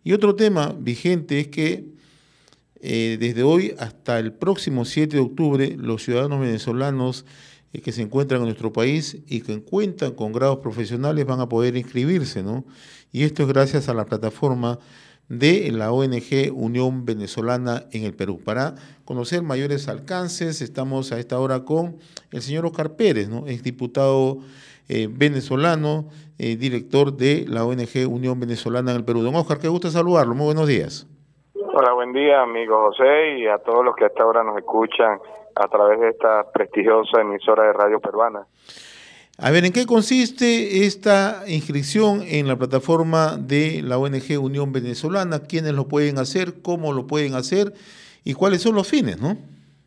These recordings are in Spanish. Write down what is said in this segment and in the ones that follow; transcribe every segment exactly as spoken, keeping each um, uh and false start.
Y otro tema vigente es que eh, desde hoy hasta el próximo siete de octubre, los ciudadanos venezolanos eh, que se encuentran en nuestro país y que cuentan con grados profesionales van a poder inscribirse, ¿no? Y esto es gracias a la plataforma de la O N G Unión Venezolana en el Perú. Para conocer mayores alcances, estamos a esta hora con el señor Oscar Pérez, ¿no? Es diputado eh, venezolano, eh, director de la O N G Unión Venezolana en el Perú. Don Oscar, qué gusto saludarlo. Muy buenos días. Hola, buen día, amigo José, y a todos los que hasta ahora nos escuchan a través de esta prestigiosa emisora de radio peruana. A ver, ¿en qué consiste esta inscripción en la plataforma de la O N G Unión Venezolana? ¿Quiénes lo pueden hacer? ¿Cómo lo pueden hacer? ¿Y cuáles son los fines, no?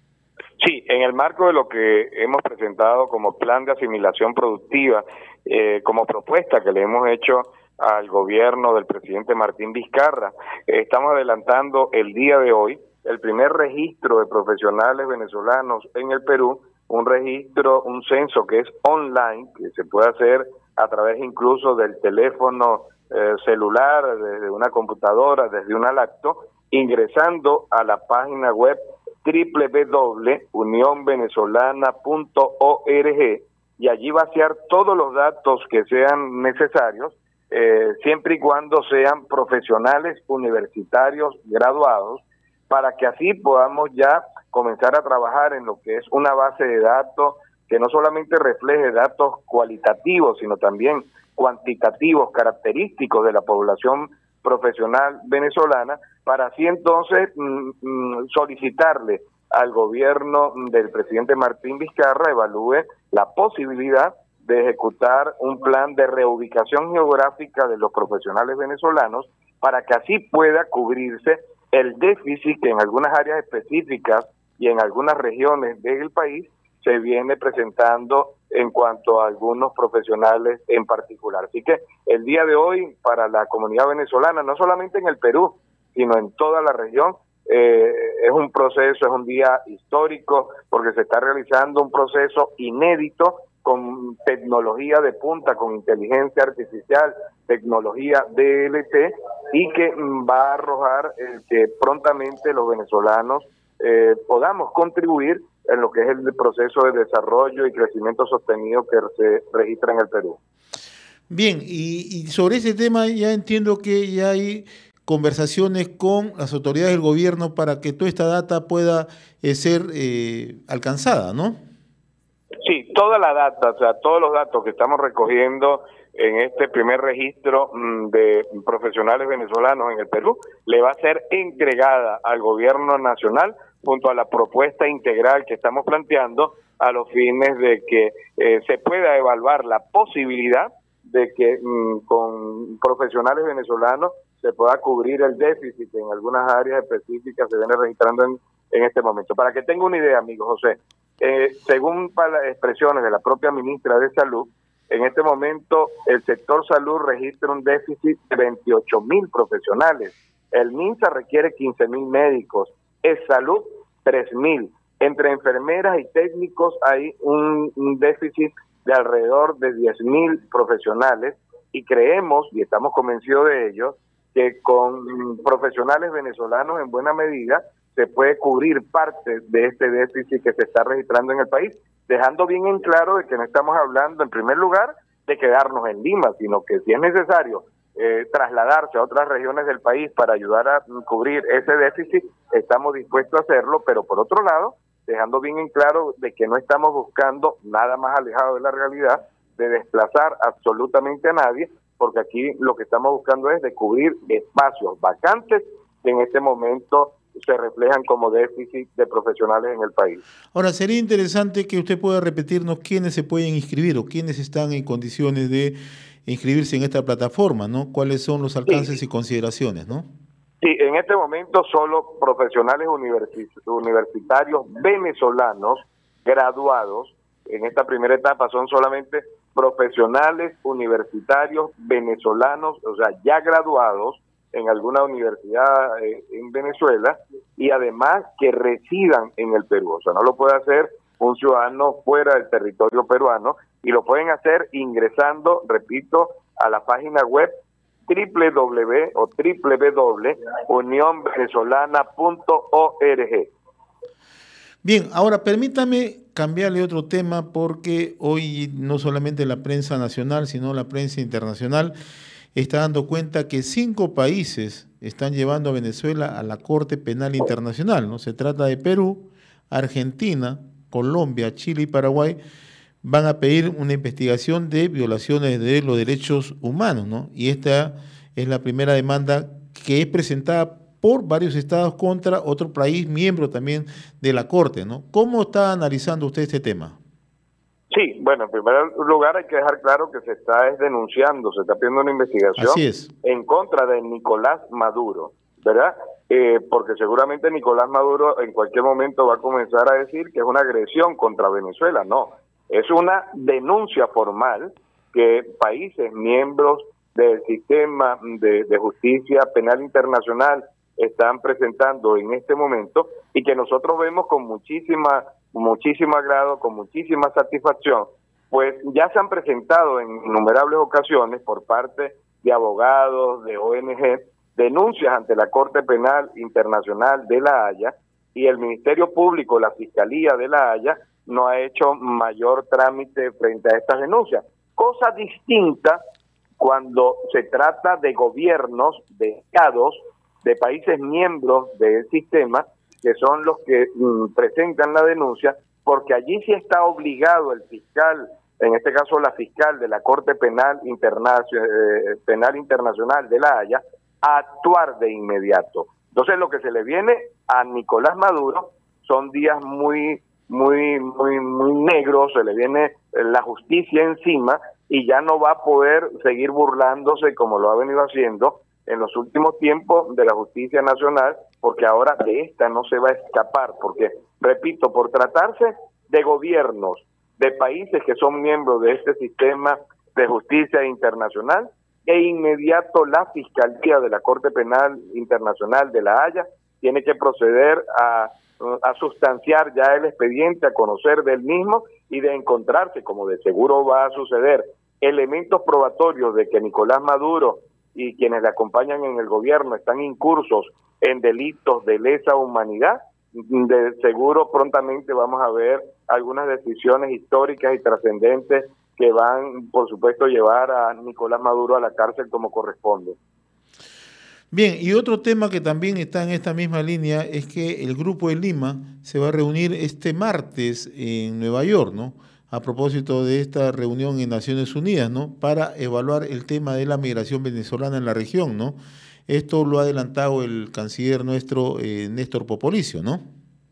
Sí, en el marco de lo que hemos presentado como plan de asimilación productiva, eh, como propuesta que le hemos hecho al gobierno del presidente Martín Vizcarra, eh, estamos adelantando el día de hoy el primer registro de profesionales venezolanos en el Perú, un registro, un censo que es online, que se puede hacer a través incluso del teléfono eh, celular, desde una computadora, desde una laptop, ingresando a la página web doble u doble u doble u punto unión venezolana punto org, y allí vaciar todos los datos que sean necesarios, eh, siempre y cuando sean profesionales universitarios graduados, para que así podamos ya comenzar a trabajar en lo que es una base de datos que no solamente refleje datos cualitativos, sino también cuantitativos, característicos de la población profesional venezolana, para así entonces mm, solicitarle al gobierno del presidente Martín Vizcarra evalúe la posibilidad de ejecutar un plan de reubicación geográfica de los profesionales venezolanos, para que así pueda cubrirse el déficit que en algunas áreas específicas y en algunas regiones del país se viene presentando en cuanto a algunos profesionales en particular. Así que el día de hoy, para la comunidad venezolana, no solamente en el Perú, sino en toda la región, eh, es un proceso, es un día histórico, porque se está realizando un proceso inédito con tecnología de punta, con inteligencia artificial, tecnología D L T, y que va a arrojar eh, que prontamente los venezolanos eh, podamos contribuir en lo que es el proceso de desarrollo y crecimiento sostenido que se registra en el Perú. Bien, y, y sobre ese tema ya entiendo que ya hay conversaciones con las autoridades del gobierno para que toda esta data pueda eh, ser eh, alcanzada, ¿no? Sí, toda la data, o sea, todos los datos que estamos recogiendo en este primer registro de profesionales venezolanos en el Perú, le va a ser entregada al gobierno nacional junto a la propuesta integral que estamos planteando, a los fines de que eh, se pueda evaluar la posibilidad de que mmm, con profesionales venezolanos se pueda cubrir el déficit que en algunas áreas específicas se viene registrando en, en este momento. Para que tenga una idea, amigo José, eh, según las expresiones de la propia ministra de Salud, en este momento el sector salud registra un déficit de veintiocho mil profesionales. El MINSA requiere quince mil médicos, es salud tres mil. Entre enfermeras y técnicos hay un, un déficit de alrededor de diez mil profesionales, y creemos, y estamos convencidos de ello, que con profesionales venezolanos en buena medida se puede cubrir parte de este déficit que se está registrando en el país, dejando bien en claro de que no estamos hablando en primer lugar de quedarnos en Lima, sino que si es necesario eh, trasladarse a otras regiones del país para ayudar a cubrir ese déficit, estamos dispuestos a hacerlo, pero por otro lado, dejando bien en claro de que no estamos buscando nada más alejado de la realidad de desplazar absolutamente a nadie, porque aquí lo que estamos buscando es de cubrir espacios vacantes que en este momento se reflejan como déficit de profesionales en el país. Ahora, sería interesante que usted pueda repetirnos quiénes se pueden inscribir o quiénes están en condiciones de inscribirse en esta plataforma, ¿no? ¿Cuáles son los alcances sí. y consideraciones, no? Sí, en este momento solo profesionales universi- universitarios venezolanos graduados. En esta primera etapa son solamente profesionales universitarios venezolanos, o sea, ya graduados en alguna universidad eh, en Venezuela, y además que residan en el Perú. O sea, no lo puede hacer un ciudadano fuera del territorio peruano, y lo pueden hacer ingresando, repito, a la página web w w w o w w w punto unión venezolana punto org. Bien, ahora permítame cambiarle otro tema, porque hoy no solamente la prensa nacional, sino la prensa internacional está dando cuenta que cinco países están llevando a Venezuela a la Corte Penal Internacional, ¿no? Se trata de Perú, Argentina, Colombia, Chile y Paraguay. Van a pedir una investigación de violaciones de los derechos humanos, ¿no? Y esta es la primera demanda que es presentada por varios estados contra otro país miembro también de la Corte, ¿no? ¿Cómo está analizando usted este tema? Sí, bueno, en primer lugar hay que dejar claro que se está denunciando, se está pidiendo una investigación Así es. en contra de Nicolás Maduro, ¿verdad? Eh, porque seguramente Nicolás Maduro en cualquier momento va a comenzar a decir que es una agresión contra Venezuela. No, es una denuncia formal que países miembros del sistema de, de justicia penal internacional están presentando en este momento, y que nosotros vemos con muchísima, muchísimo agrado, con muchísima satisfacción, pues ya se han presentado en innumerables ocasiones por parte de abogados, de O N G, denuncias ante la Corte Penal Internacional de La Haya, y el Ministerio Público, la Fiscalía de La Haya, no ha hecho mayor trámite frente a estas denuncias. Cosa distinta cuando se trata de gobiernos, de estados, de países miembros del sistema, que son los que mm, presentan la denuncia, porque allí sí está obligado el fiscal, en este caso la fiscal de la Corte Penal, Internacional, eh, Penal Internacional de La Haya, a actuar de inmediato. Entonces lo que se le viene a Nicolás Maduro son días muy, muy, muy, muy negros, se le viene la justicia encima, y ya no va a poder seguir burlándose como lo ha venido haciendo en los últimos tiempos de la justicia nacional, porque ahora de esta no se va a escapar, porque, repito, por tratarse de gobiernos de países que son miembros de este sistema de justicia internacional, e inmediato la Fiscalía de la Corte Penal Internacional de La Haya tiene que proceder a, a sustanciar ya el expediente, a conocer del mismo, y de encontrarse, como de seguro va a suceder, elementos probatorios de que Nicolás Maduro y quienes le acompañan en el gobierno están incursos en delitos de lesa humanidad, de seguro prontamente vamos a ver algunas decisiones históricas y trascendentes que van, por supuesto, llevar a Nicolás Maduro a la cárcel como corresponde. Bien, y otro tema que también está en esta misma línea es que el Grupo de Lima se va a reunir este martes en Nueva York, ¿no? A propósito de esta reunión en Naciones Unidas, ¿no? Para evaluar el tema de la migración venezolana en la región, ¿no? Esto lo ha adelantado el canciller nuestro, eh, Néstor Popolizio, ¿no?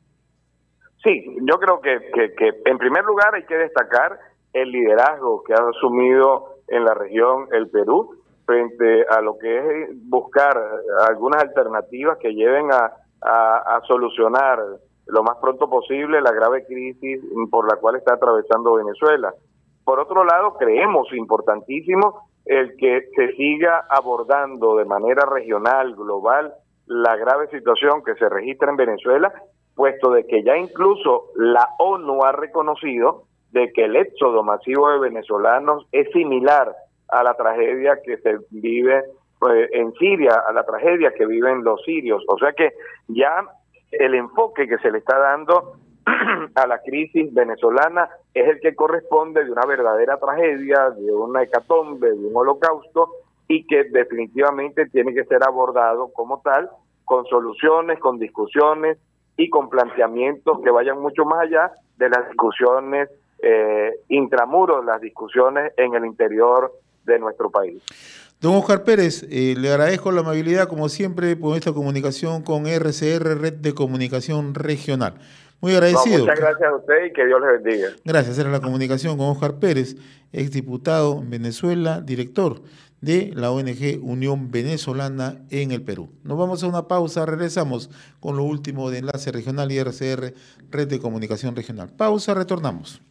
Sí, yo creo que, que, que en primer lugar hay que destacar el liderazgo que ha asumido en la región el Perú frente a lo que es buscar algunas alternativas que lleven a, a, a solucionar lo más pronto posible la grave crisis por la cual está atravesando Venezuela. Por otro lado, creemos importantísimo el que se siga abordando de manera regional, global, la grave situación que se registra en Venezuela, puesto de que ya incluso la ONU ha reconocido de que el éxodo masivo de venezolanos es similar a la tragedia que se vive pues, en Siria, a la tragedia que viven los sirios. O sea que ya el enfoque que se le está dando a la crisis venezolana es el que corresponde de una verdadera tragedia, de una hecatombe, de un holocausto, y que definitivamente tiene que ser abordado como tal, con soluciones, con discusiones y con planteamientos que vayan mucho más allá de las discusiones eh, intramuros, las discusiones en el interior de nuestro país. Don Oscar Pérez, eh, le agradezco la amabilidad, como siempre, por esta comunicación con R C R, Red de Comunicación Regional. Muy agradecido. No, muchas gracias a usted y que Dios les bendiga. Gracias. Era la comunicación con Oscar Pérez, exdiputado en Venezuela, director de la O N G Unión Venezolana en el Perú. Nos vamos a una pausa, regresamos con lo último de Enlace Regional y R C R, Red de Comunicación Regional. Pausa, retornamos.